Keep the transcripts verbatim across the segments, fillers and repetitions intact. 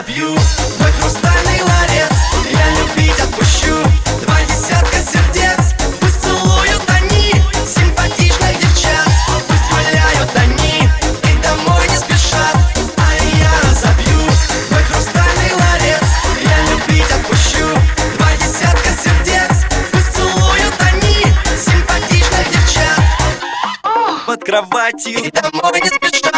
разобью твой хрустальный ларец. Я любить отпущу два десятка сердец. Пусть целуют они симпатичных девчат, пусть гуляют они и домой не спешат. А я разобью твой хрустальный ларец. Я любить отпущу два десятка сердец. Пусть целуют они симпатичных девчат под кроватью и домой не спешат.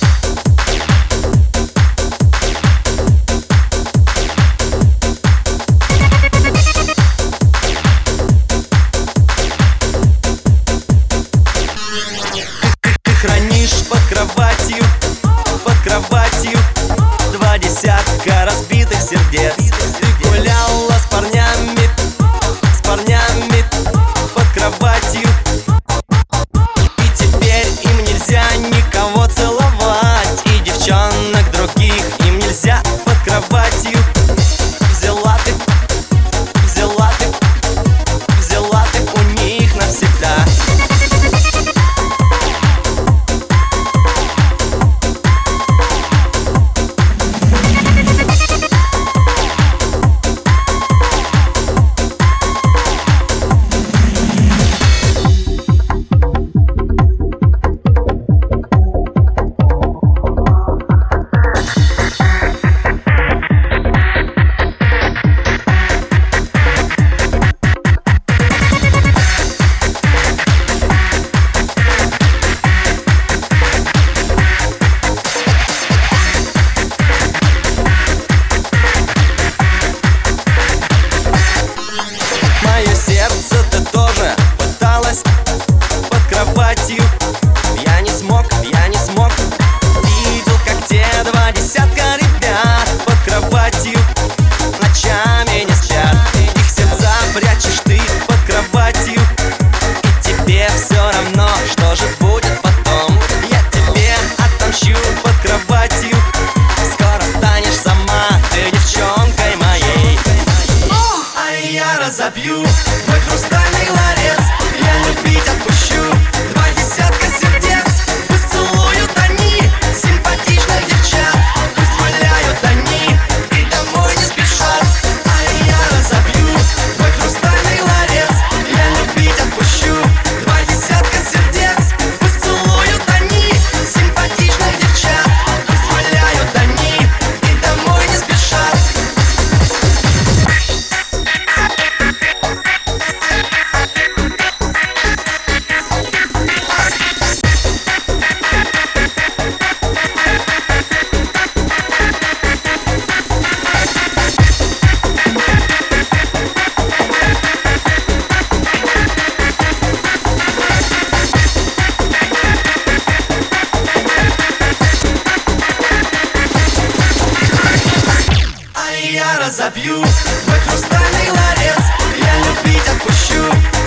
Хранишь под кроватью, под кроватью два десятка разбитых сердец. Ты гуляла с парнями, с парнями под кроватью, и теперь им нельзя никого целовать, и девчонок других им нельзя под кроватью. Взяла ты, взяла ты, взяла ты у них навсегда. Сердце ты тоже пыталась под кроватью. Я не смог, я не смог. Видел, как те два десятка ребят под кроватью ночами не спят. Их сердца прячешь ты под кроватью, и тебе все равно, что же будет потом. Я тебе отомщу под кроватью. Скоро станешь сама ты девчонкой моей. А я разобью твой хрустальный ларец. Я любить отпущу два десятка сердец. Пусть целуют они симпатичных девчат, пусть гуляют они и домой не спешат. А я разобью твой хрустальный ларец. Я любить отпущу два десятка сердец. Пусть целуют они симпатичных девчат, пусть гуляют они и домой не спешат. Я разобью твой хрустальный ларец. Я любить отпущу